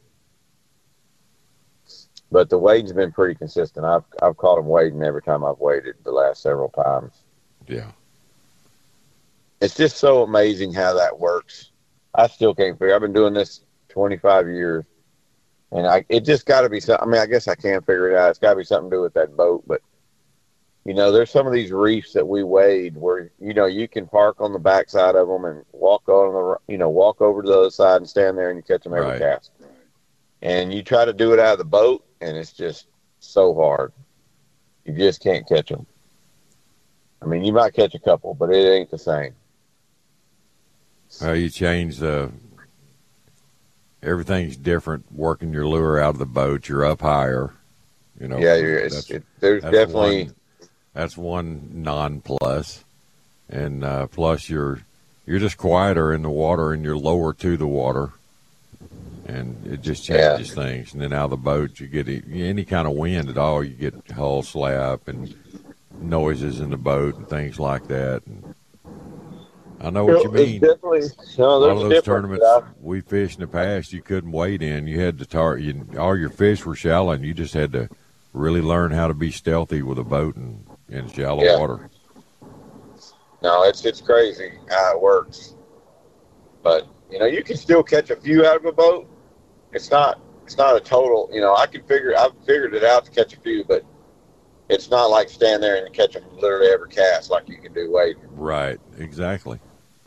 But the wading's been pretty consistent. I've I've caught them wading every time I've waded the last several times. Yeah. It's just so amazing how that works. I still can't figure. I've been doing this twenty-five years, and I it just got to be something. I mean, I guess I can figure it out. It's got to be something to do with that boat, but. You know, there's some of these reefs that we wade where, you know, you can park on the backside of them and walk on the, you know, walk over to the other side and stand there and you catch them every right. cast. And you try to do it out of the boat and it's just so hard. You just can't catch them. I mean, you might catch a couple, but it ain't the same. Well, you change the, everything's different working your lure out of the boat. You're up higher, you know. Yeah, you're, it's, it, there's definitely... One, That's one non-plus, and uh, plus you're you're just quieter in the water, and you're lower to the water, and it just changes yeah. things. And then out of the boat, you get any kind of wind at all, you get hull slap and noises in the boat and things like that. And I know what you mean. Definitely, no, a lot of those tournaments I, we fished in the past, you couldn't wade in. You had to tar. You, all your fish were shallow, and you just had to really learn how to be stealthy with a boat and in shallow yeah. water. No, it's it's crazy how it works. But you know, you can still catch a few out of a boat. It's not it's not a total. You know, I can figure I've figured it out to catch a few, but it's not like stand there and catch them literally every cast like you can do wading. Right, exactly.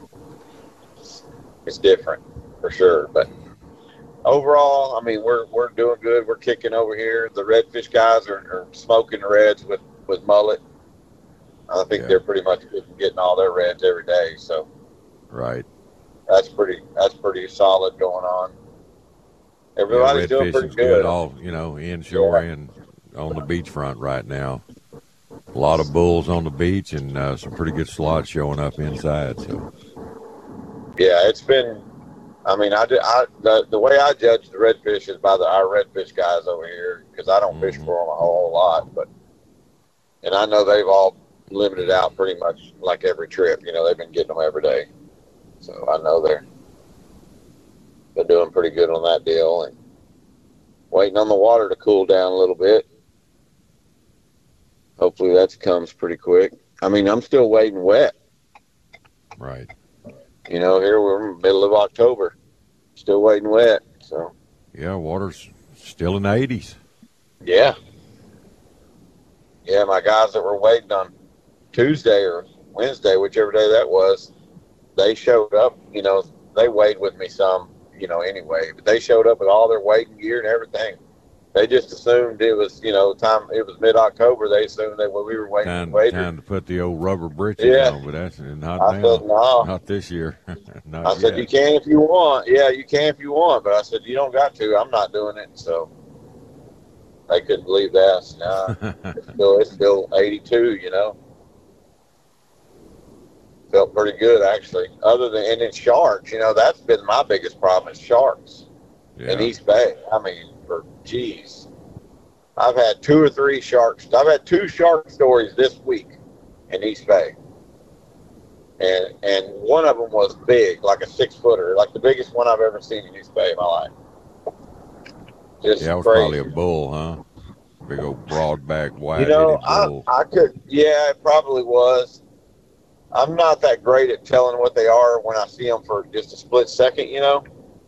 It's different for sure, but overall, I mean, we're we're doing good. We're kicking over here. The redfish guys are, are smoking the reds with, with mullet. I think yeah. they're pretty much getting all their reds every day. So, right, that's pretty that's pretty solid going on. Everybody's yeah, doing pretty good. good. All you know, inshore yeah. and on the beachfront right now. A lot of bulls on the beach and uh, some pretty good slots showing up inside. So, Yeah, it's been. I mean, I, I the, the way I judge the redfish is by the our redfish guys over here, because I don't mm-hmm. fish for them a whole lot, but and I know they've all limited out pretty much like every trip. You know, they've been getting them every day, so I know they're they're doing pretty good on that deal, and waiting on the water to cool down a little bit. Hopefully that comes pretty quick. I mean, I'm still waiting wet. Right. You know, here we're in the middle of October, still waiting wet. So. Yeah, water's still in the eighties. Yeah. Yeah, my guys that were waiting on Tuesday or Wednesday, whichever day that was, they showed up. You know, they weighed with me some, you know, anyway. But they showed up with all their weighing gear and everything. They just assumed it was, you know, time. It was mid-October. They assumed that when we were waiting, time, waiting. time to put the old rubber britches yeah. on, but that's not I now. Said, no. Not this year. Not I yet. said, you can if you want. Yeah, you can if you want. But I said, you don't got to. I'm not doing it. So they couldn't believe that. So, nah, it's still, it's still eighty-two. You know, felt pretty good actually. Other than and then sharks, you know, that's been my biggest problem is sharks yeah. in East Bay. I mean. For geez, I've had two or three sharks. I've had two shark stories this week in East Bay, and and one of them was big, like a six footer, like the biggest one I've ever seen in East Bay in my life. Just yeah, it was crazy. Probably a bull, huh? Big old broad back, wide. You know, bull. I I could, yeah, it probably was. I'm not that great at telling what they are when I see them for just a split second, you know.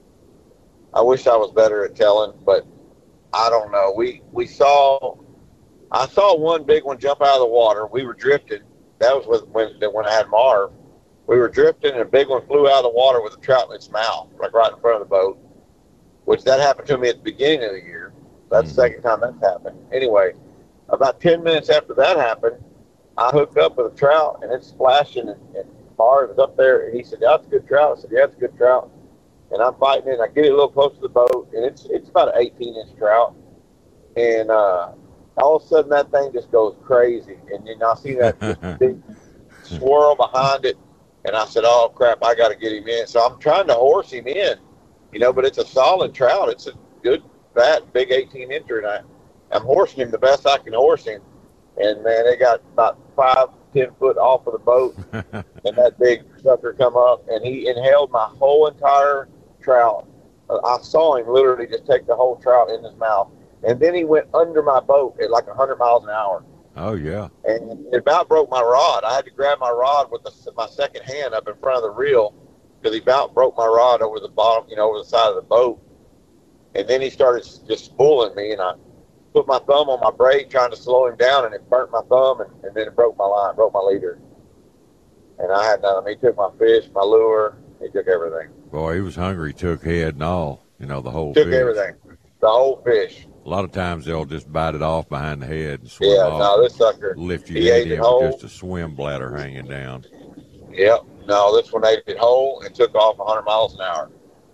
I wish I was better at telling, but I don't know. We we saw, I saw one big one jump out of the water. We were drifting. That was with, when when I had Marv. We were drifting, and a big one flew out of the water with a trout in its mouth, like right in front of the boat. Which that happened to me at the beginning of the year. That's mm-hmm. the second time that's happened. Anyway, about ten minutes after that happened, I hooked up with a trout, and it's splashing, and, and Marv was up there, and he said, "That's a good trout." I said, "Yeah, it's a good trout." And I'm fighting it, and I get it a little close to the boat, and it's it's about an eighteen inch trout. And uh, all of a sudden, that thing just goes crazy. And then I see that big swirl behind it, and I said, "Oh, crap, I got to get him in." So I'm trying to horse him in, you know, but it's a solid trout. It's a good, fat, big eighteen incher, and I, I'm horsing him the best I can horse him. And, man, it got about five, ten foot off of the boat, and that big sucker come up, and he inhaled my whole entire trout. I saw him literally just take the whole trout in his mouth, and then he went under my boat at like one hundred miles an hour. Oh yeah! And it about broke my rod. I had to grab my rod with the, my second hand up in front of the reel because he about broke my rod over the bottom, you know, over the side of the boat. And then he started just spooling me, and I put my thumb on my brake trying to slow him down, and it burnt my thumb, and, and then it broke my line, broke my leader. And I had none of them. He took my fish, my lure. He took everything. Boy, he was hungry. He took head and all. You know, the whole took fish. everything. The whole fish. A lot of times they'll just bite it off behind the head and swim yeah, off. no, this sucker. Lift you he in ate it whole. with just a swim bladder hanging down. Yep. No, this one ate it whole and took off one hundred miles an hour.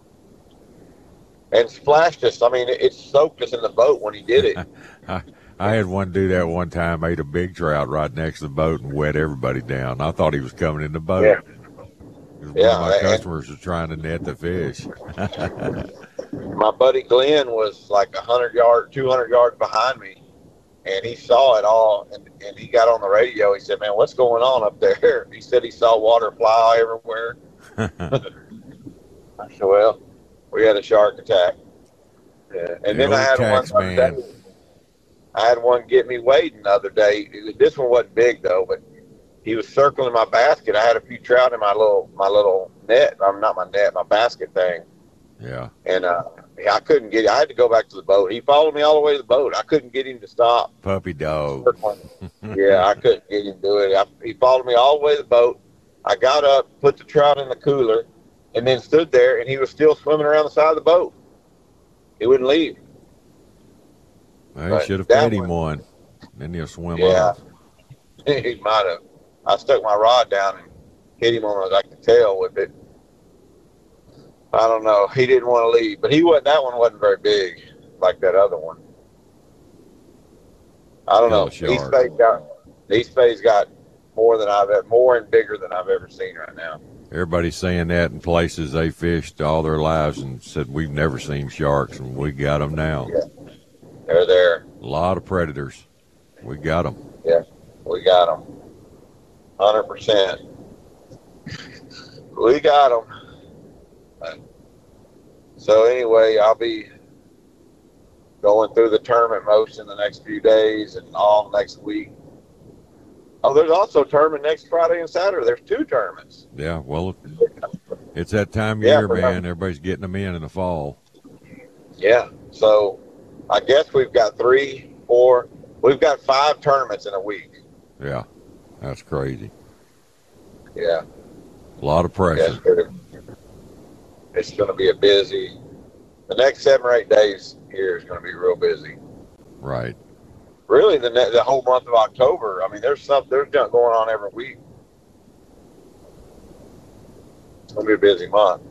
And splashed us. I mean, it, it soaked us in the boat when he did it. I, I had one do that one time, ate a big trout right next to the boat and wet everybody down. I thought he was coming in the boat. Yeah. Yeah, one of my customers was trying to net the fish. My buddy Glenn was like a hundred yards, two hundred yards behind me, and he saw it all. And, and he got on the radio. He said, "Man, what's going on up there?" He said he saw water fly everywhere. I said, "Well, we had a shark attack." Yeah. And the then I had tax, one. Man. I had one get me wading the other day. This one wasn't big though, but he was circling my basket. I had a few trout in my little my little net. I'm not my net, my basket thing. Yeah. And uh, I couldn't get. I had to go back to the boat. He followed me all the way to the boat. I couldn't get him to stop. Puppy dog. Yeah, I couldn't get him to do it. I, he followed me all the way to the boat. I got up, put the trout in the cooler, and then stood there, and he was still swimming around the side of the boat. He wouldn't leave. Well, you should have fed him one. Then he'll swim yeah. off. He might have. I stuck my rod down and hit him on like the tail with it. I don't know. He didn't want to leave, but he wasn't. That one wasn't very big like that other one. I don't know. East Bay's got East Bay's got more than I've ever, more and bigger than I've ever seen right now. Everybody's saying that in places they fished all their lives and said, we've never seen sharks, and we got them now. Yeah. They're there. A lot of predators. We got them. Yeah, we got them. one hundred percent. We got them. So anyway, I'll be going through the tournament most in the next few days and all next week. Oh, there's also a tournament next Friday and Saturday. There's two tournaments. Yeah, well, it's that time of Yeah, year, for man. now. Everybody's getting them in in the fall. Yeah, so I guess we've got three, four, we've got five tournaments in a week. Yeah, that's crazy. Yeah. A lot of pressure. Yeah, it's going to be a busy, the next seven or eight days here is going to be real busy. Right. Really, the ne- the whole month of October. I mean, there's stuff, there's junk going on every week. It's going to be a busy month.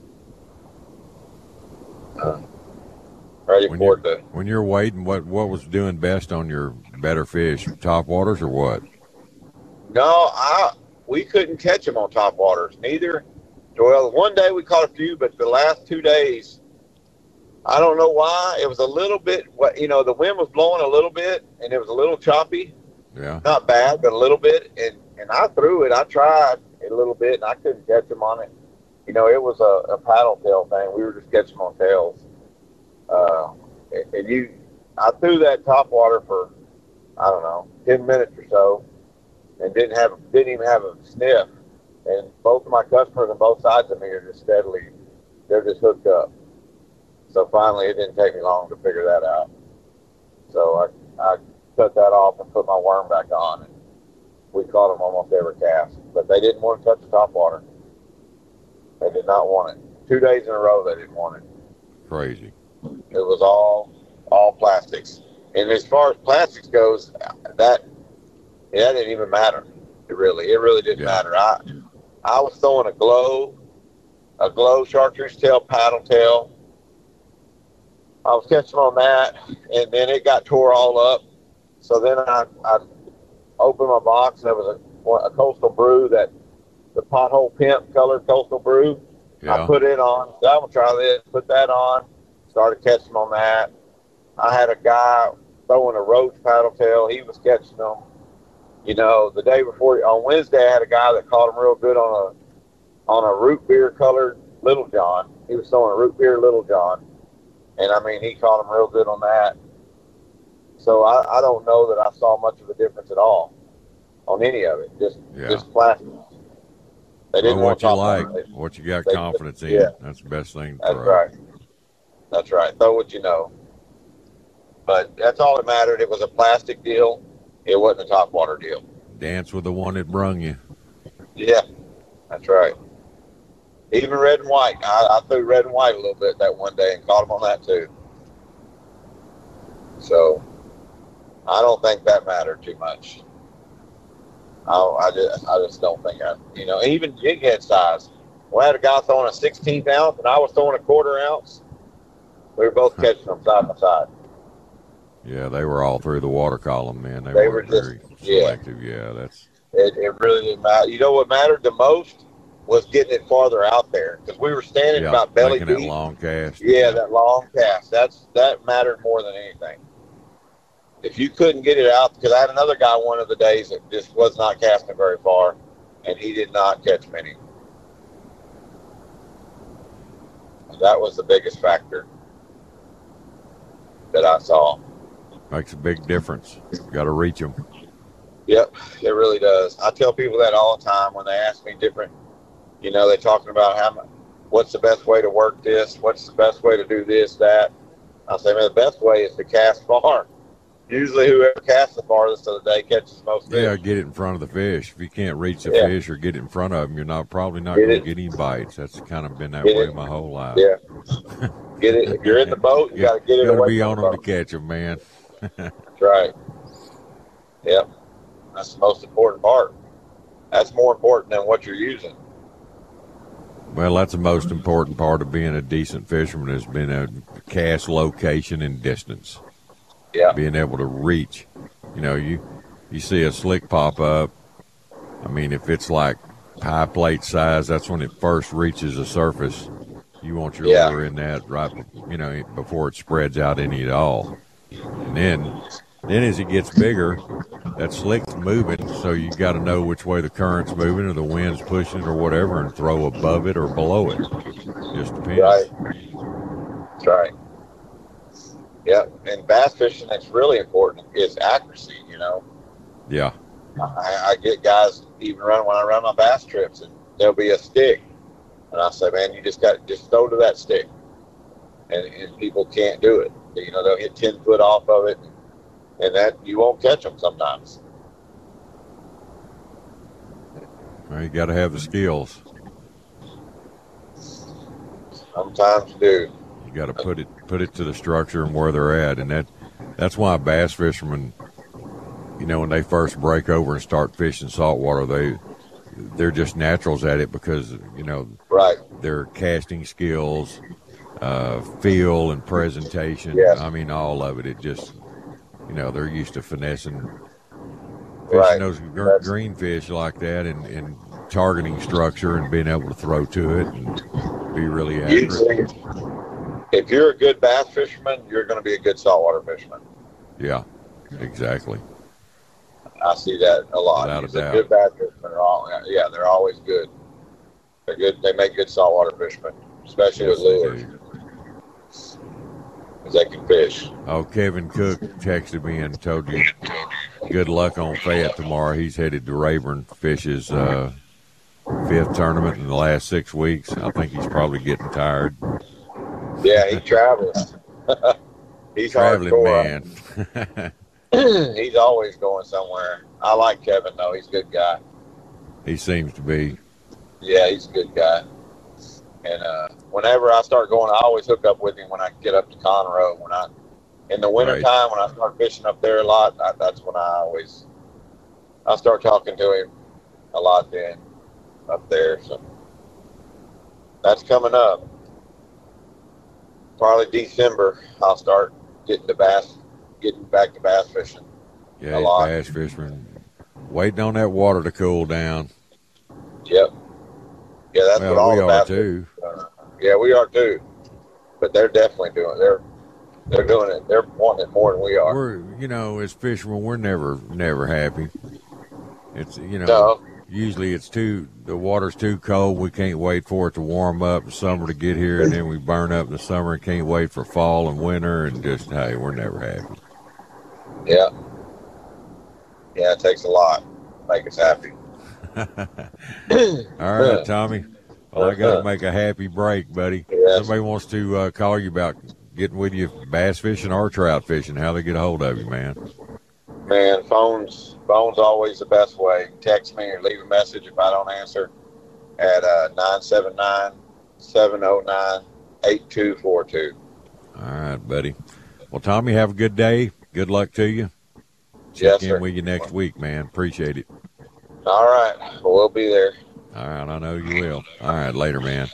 Uh, ready When for you're, it to. when you're waiting, what, what was doing best on your better fish? Top waters or what? No, I we couldn't catch them on top waters. Neither. Well, one day we caught a few, but the last two days, I don't know why. It was a little bit, you know, the wind was blowing a little bit, and it was a little choppy. Yeah. Not bad, but a little bit. And, and I threw it. I tried it a little bit, and I couldn't catch them on it. You know, it was a, a paddle tail thing. We were just catching them on tails. Uh, and, and you, I threw that top water for, I don't know, ten minutes or so, and didn't have, didn't even have a sniff. And both of my customers on both sides of me are just steadily, they're just hooked up. So finally, it didn't take me long to figure that out. So I, I cut that off and put my worm back on, and we caught them almost every cast. But they didn't want to touch the top water. They did not want it. Two days in a row, they didn't want it. Crazy. It was all all plastics. And as far as plastics goes, that that didn't even matter. It really, it really didn't Yeah. matter. I I was throwing a glow, a glow chartreuse tail, paddle tail. I was catching on that, and then it got tore all up. So then I, I opened my box, and there was a, a coastal brew, that the pothole pimp colored coastal brew. Yeah. I put it on. So I'm gonna try this. Put that on. Started catching on that. I had a guy throwing a roach paddle tail. He was catching them. You know, the day before, on Wednesday, I had a guy that caught him real good on a on a root beer colored Little John. He was throwing a root beer Little John. And, I mean, he caught him real good on that. So I, I don't know that I saw much of a difference at all on any of it. Just Yeah. just plastic. They didn't Well, want what you top like, water. They- what you got they- confidence in. yeah. That's the best thing to That's throw. right. That's right. Throw what you know. But that's all that mattered. It was a plastic deal. It wasn't a top water deal. Dance with the one that brung you. Yeah, that's right. Even red and white. I, I threw red and white a little bit that one day and caught them on that too. So I don't think that mattered too much. I, I just, I just don't think I, you know, even jig head size. We had a guy throwing a sixteenth ounce, and I was throwing a quarter ounce. We were both catching them side by side. Yeah, they were all through the water column, man. They, They weren't were just- very yeah. selective. Yeah, that's It, it really didn't matter. You know what mattered the most was getting it farther out there, because we were standing yeah, about belly making that deep. long cast. Yeah, that long cast. That's that mattered more than anything. If you couldn't get it out, because I had another guy one of the days that just was not casting very far, and he did not catch many. That was the biggest factor that I saw. Makes a big difference. Got to reach them. Yep, it really does. I tell people that all the time when they ask me different, you know, they're talking about how, mu- what's the best way to work this? What's the best way to do this, that? I say, man, the best way is to cast far. Usually whoever casts the farthest of the day catches the most fish. Yeah, get it in front of the fish. If you can't reach the Yeah. fish or get it in front of them, you're not probably not Get going it. to get any bites. That's kind of been that Get way it. my whole life. Yeah. Get it. If you're in the boat, you got to get it You got to away be from on the them to boat. catch them, man. That's right. Yep. That's the most important part. That's more important than what you're using. Well, that's the most important part of being a decent fisherman, has been a cast location and distance. Yeah. Being able to reach. You know, you you see a slick pop up. I mean, if it's like pie plate size. That's when it first reaches the surface. You want your Yeah. lure in that right, you know, before it spreads out any at all. And then, then as it gets bigger, that slick's moving, so you got to know which way the current's moving or the wind's pushing it or whatever, and throw above it or below it. Just depends. Right. That's right. Yeah, and bass fishing, that's really important, is accuracy, you know. Yeah. I, I get guys even run when I run my bass trips, and there'll be a stick. And I say, man, you just got just throw to that stick. And, and people can't do it. You know, they'll hit ten foot off of it, and that you won't catch them sometimes. Well, you got to have the skills. Sometimes you do. You got to put it put it to the structure and where they're at, and that that's why bass fishermen, you know, when they first break over and start fishing saltwater, they they're just naturals at it because, you know, right, their casting skills, uh, feel and presentation. Yes. I mean, all of it. It just, you know, they're used to finessing, fishing Right. those gr- That's- green fish like that, and, and targeting structure and being able to throw to it and be really accurate. Usually, if you're a good bass fisherman, you're going to be a good saltwater fisherman. Yeah, exactly. I see that a lot. Without a Usually doubt. good bass fishermen are all, yeah, they're always good. They're good. They make good saltwater fishermen, especially Yes, with they lures, do. because they can fish. Oh, Kevin Cook texted me and told you good luck on Fayette tomorrow. He's headed to Rayburn, fish his uh, fifth tournament in the last six weeks. I think he's probably getting tired. Yeah, he travels. He's Traveling hardcore. man. He's always going somewhere. I like Kevin though. He's a good guy. He seems to be. Yeah, he's a good guy. And uh, whenever I start going, I always hook up with him when I get up to Conroe. When I, in the wintertime, when I start fishing up there a lot, I, that's when I always, I start talking to him a lot then up there. So that's coming up. Probably December, I'll start getting to bass, getting back to bass fishing. Yeah, a he's lot. bass fisherman. Waiting on that water to cool down. Yep. Yeah, that's Well, what all we the are bass too. Uh, yeah, we are too. But they're definitely doing. They're they're doing it. They're wanting it more than we are. We're, you know, as fishermen, we're never, never happy. It's, you know, No. usually it's too, the water's too cold. We can't wait for it to warm up in summer to get here, and then we burn up in the summer and can't wait for fall and winter, and just, hey, we're never happy. Yeah. Yeah, it takes a lot to make us happy. All right, Tommy. Well, I got to make a happy break, buddy. Yes. Somebody wants to uh, call you about getting with you bass fishing or trout fishing. How they get a hold of you, man? Man, phones phones always the best way. Text me or leave a message if I don't answer at uh, nine seven nine, seven oh nine, eight two four two. All right, buddy. Well, Tommy, have a good day. Good luck to you. Check Yes, in sir. with you next week, man. Appreciate it. All right. Well, we'll be there. All right, I know you will. All right, later, man.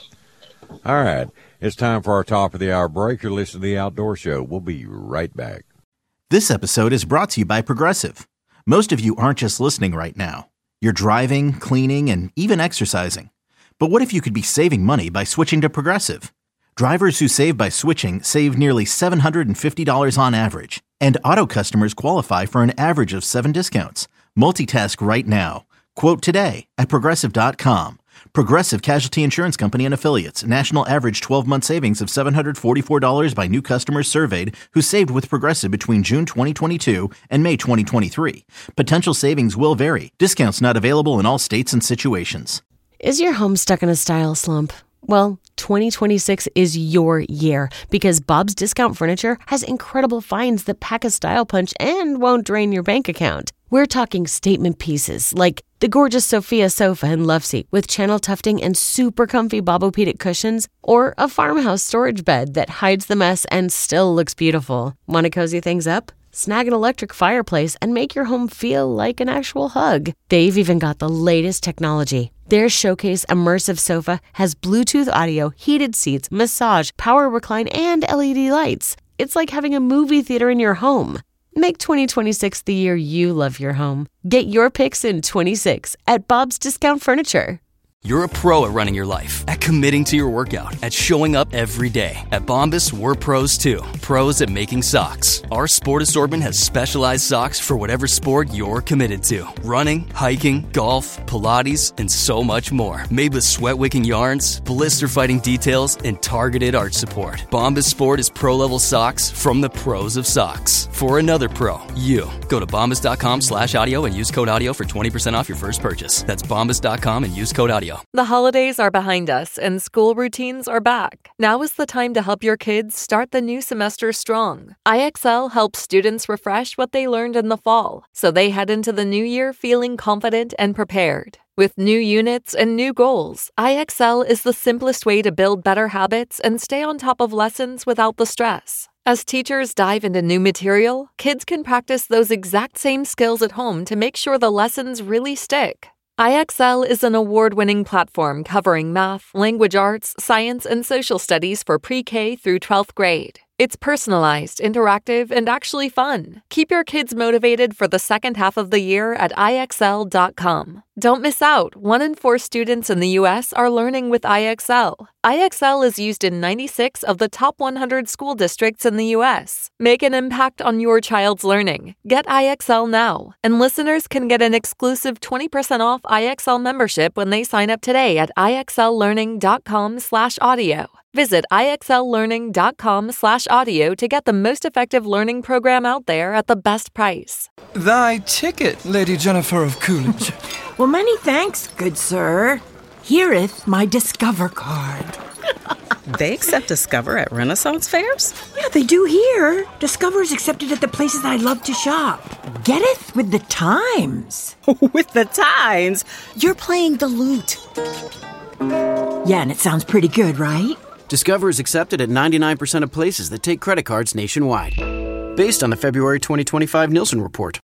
All right, it's time for our top of the hour break. You're listening to The Outdoor Show. We'll be right back. This episode is brought to you by Progressive. Most of you aren't just listening right now. You're driving, cleaning, and even exercising. But what if you could be saving money by switching to Progressive? Drivers who save by switching save nearly seven hundred fifty dollars on average. And auto customers qualify for an average of seven discounts. Multitask right now. Quote today at Progressive dot com. Progressive Casualty Insurance Company and Affiliates. National average twelve-month savings of seven hundred forty-four dollars by new customers surveyed who saved with Progressive between June twenty twenty-two and May twenty twenty-three. Potential savings will vary. Discounts not available in all states and situations. Is your home stuck in a style slump? Well, twenty twenty-six is your year because Bob's Discount Furniture has incredible finds that pack a style punch and won't drain your bank account. We're talking statement pieces like the gorgeous Sophia sofa and love seat with channel tufting and super comfy Bobopedic cushions, or a farmhouse storage bed that hides the mess and still looks beautiful. Want to cozy things up? Snag an electric fireplace and make your home feel like an actual hug. They've even got the latest technology. Their Showcase Immersive Sofa has Bluetooth audio, heated seats, massage, power recline, and L E D lights. It's like having a movie theater in your home. Make twenty twenty-six the year you love your home. Get your picks in twenty-six at Bob's Discount Furniture. You're a pro at running your life, at committing to your workout, at showing up every day. At Bombas, we're pros too. Pros at making socks. Our sport assortment has specialized socks for whatever sport you're committed to. Running, hiking, golf, Pilates, and so much more. Made with sweat-wicking yarns, blister-fighting details, and targeted arch support. Bombas Sport is pro-level socks from the pros of socks. For another pro, you. Go to bombas.com slash audio and use code audio for twenty percent off your first purchase. That's bombas dot com and use code audio. The holidays are behind us and school routines are back. Now is the time to help your kids start the new semester strong. I X L helps students refresh what they learned in the fall, so they head into the new year feeling confident and prepared. With new units and new goals, I X L is the simplest way to build better habits and stay on top of lessons without the stress. As teachers dive into new material, kids can practice those exact same skills at home to make sure the lessons really stick. I X L is an award-winning platform covering math, language arts, science, and social studies for pre-K through twelfth grade. It's personalized, interactive, and actually fun. Keep your kids motivated for the second half of the year at I X L dot com. Don't miss out. One in four students in the U S are learning with I X L. I X L is used in ninety-six of the top one hundred school districts in the U S. Make an impact on your child's learning. Get I X L now. And listeners can get an exclusive twenty percent off I X L membership when they sign up today at I X L learning dot com slash audio. Visit I X L learning dot com slash audio to get the most effective learning program out there at the best price. Thy ticket, Lady Jennifer of Coolidge. Well, many thanks, good sir. Hereeth my Discover card. They accept Discover at Renaissance fairs? Yeah, they do here. Discover is accepted at the places I love to shop. Getteth with the times. With the times? You're playing the lute. Yeah, and it sounds pretty good, right? Discover is accepted at ninety-nine percent of places that take credit cards nationwide. Based on the February twenty twenty-five Nielsen report.